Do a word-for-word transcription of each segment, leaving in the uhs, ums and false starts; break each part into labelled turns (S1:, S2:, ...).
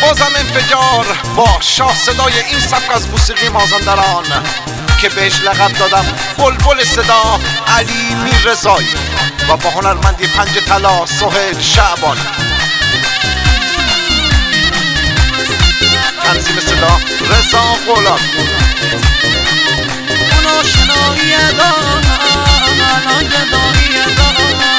S1: بازم انفجار با شاه صدای این سبک از موسیقی مازندران که بهش لقب دادم بلبل صدا، علی میررضایی و با هنرمندی پنج طلا سهیل شعبان. تنظیم صدا رضا غلام.
S2: اونو شنایی ادا الان گدایی ادا،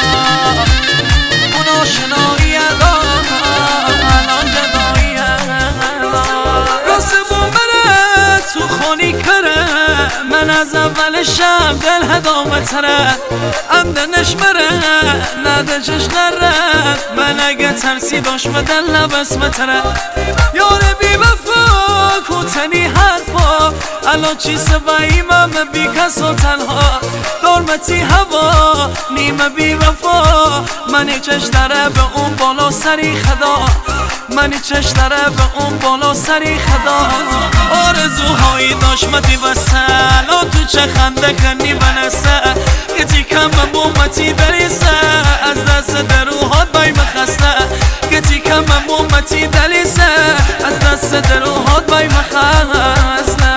S2: اونو شنایی ادا الان گدایی ادا. راست بومره تو خونی کره من از اول شب دل هدامه تره امدنش بره نده چش نره من اگه ترسی داشت دل نبسمه تره یار بی وفا کوتنی حرفا الان چی سوایی من بی کس و تنها دارمتی هوا نیمه بی وفا منی چش داره به اون بالا سری خدا منی چش داره به اون بالا سری خدا آرزوهایی داشت متی وسل تو چه خنده کنی بنسه یه تیکم مومتی دریسه از دست دروهات بای مخسته یه تیکم مومتی دلیسه از دست دروهات بای مخسته.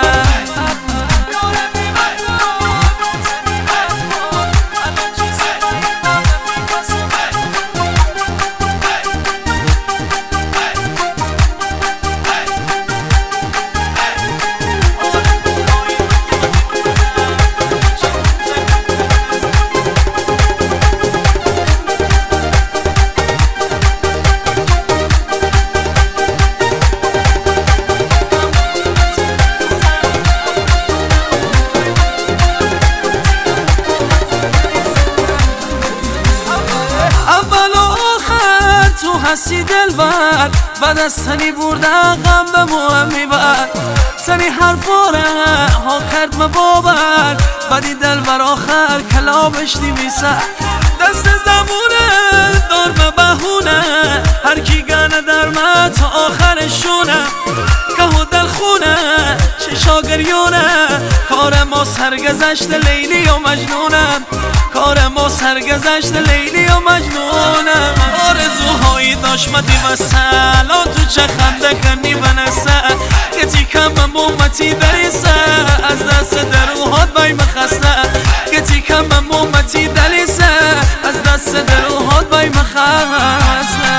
S2: هستی دلبر بعد از تنی بردن غم به موهم میبر تنی حرفاره ها کرد مبابر بعدی دلبر آخر کلابش نیمیسه دست زمونه دار به بهونه هر کی گنه در من تا آخرشونه که و دل خونه چشا گریونه کار ما سرگذشت لیلی و مجنونه کار ما سرگذشت لیلی و مجنونه آرزوهایی داشت متی وسل تو چه خنده کنی بنسه یه تیکم مومتی دریسه از دست دروهات بای مخسته یه تیکم مومتی دلیسه از دست دروهات بای مخسته.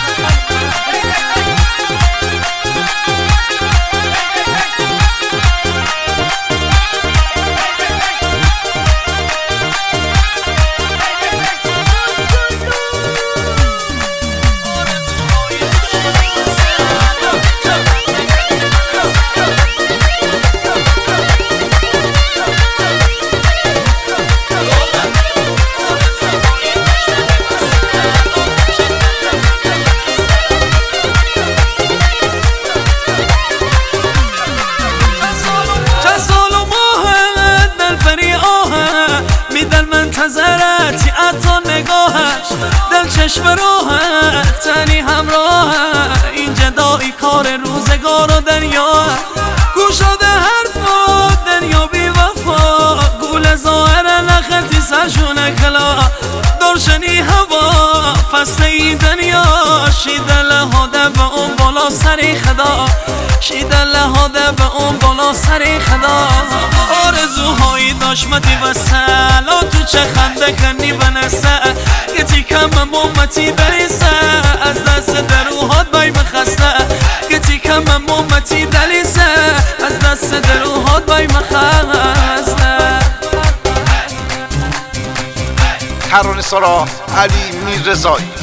S2: منتظرتی اتا نگاهش دل چشم راهت تنی همراه این جدایی کار روزگار و دریا گوشاده حرفا دنیا بی وفا گول ظاهر نخطی سرشونه کلا درشنی هوا فسته این دنیا شیده لحاده به اون بالا سری خدا شیده لحاده به اون بالا سری خدا آرزوهایی داشت متی وسل تو چه خنده کنی بنسه یه تیکم مومتی دلیسه از دست دروهات بای مخسته یه تیکم مومتی دلیسه از دست دروهات بای مخسته.
S1: ترانه سرا علی میررضایی.